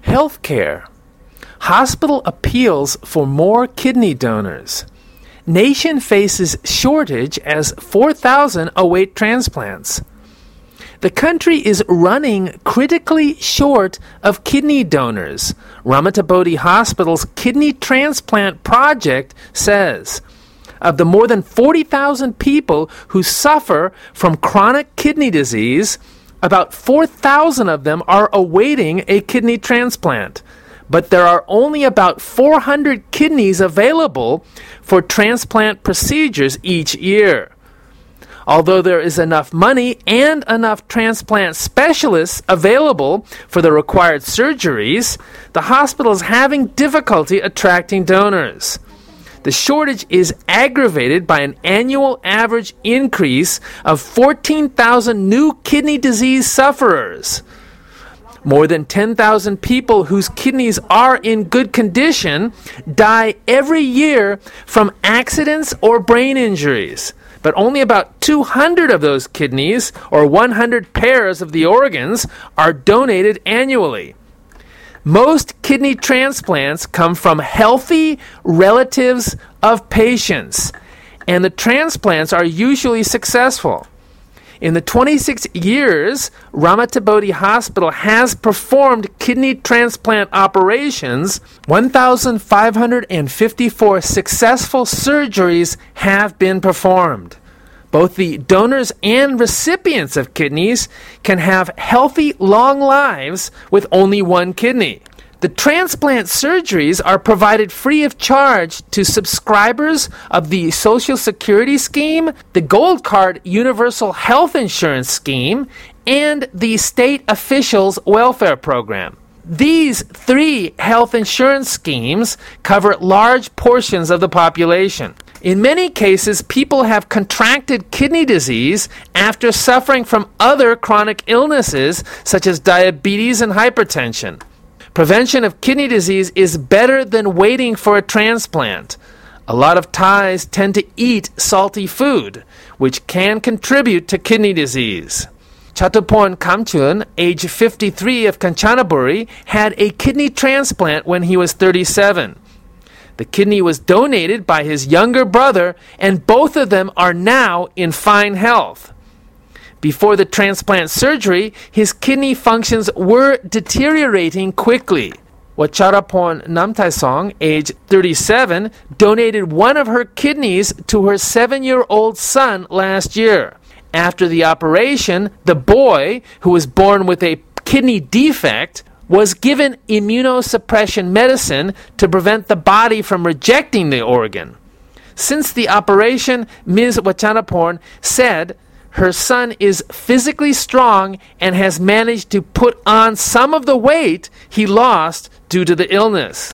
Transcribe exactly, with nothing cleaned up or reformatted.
Healthcare. Hospital appeals for more kidney donors. Nation faces shortage as four thousand await transplants. The country is running critically short of kidney donors. Ramatabodhi Hospital's kidney transplant project says. Of the more than forty thousand people who suffer from chronic kidney disease, about four thousand of them are awaiting a kidney transplant. But there are only about four hundred kidneys available for transplant procedures each year. Although there is enough money and enough transplant specialists available for the required surgeries, the hospital is having difficulty attracting donors. The shortage is aggravated by an annual average increase of fourteen thousand new kidney disease sufferers. More than ten thousand people whose kidneys are in good condition die every year from accidents or brain injuries. But only about two hundred of those kidneys, or one hundred pairs of the organs, are donated annually. Most kidney transplants come from healthy relatives of patients, and the transplants are usually successful. In the twenty-six years Ramatabodhi Hospital has performed kidney transplant operations, one thousand five hundred fifty-four successful surgeries have been performed. Both the donors and recipients of kidneys can have healthy, long lives with only one kidney. The transplant surgeries are provided free of charge to subscribers of the Social Security Scheme, the Gold Card Universal Health Insurance Scheme, and the State Officials Welfare Program. These three health insurance schemes cover large portions of the population. In many cases, people have contracted kidney disease after suffering from other chronic illnesses such as diabetes and hypertension. Prevention of kidney disease is better than waiting for a transplant. A lot of Thais tend to eat salty food, which can contribute to kidney disease. Chatuporn Kamchun, age fifty-three, of Kanchanaburi, had a kidney transplant when he was thirty-seven. The kidney was donated by his younger brother, and both of them are now in fine health. Before the transplant surgery, his kidney functions were deteriorating quickly. Wacharapon Namtaisong, age thirty-seven, donated one of her kidneys to her seven-year-old son last year. After the operation, the boy, who was born with a kidney defect, was given immunosuppression medicine to prevent the body from rejecting the organ. Since the operation, Miz Wachanaporn said her son is physically strong and has managed to put on some of the weight he lost due to the illness.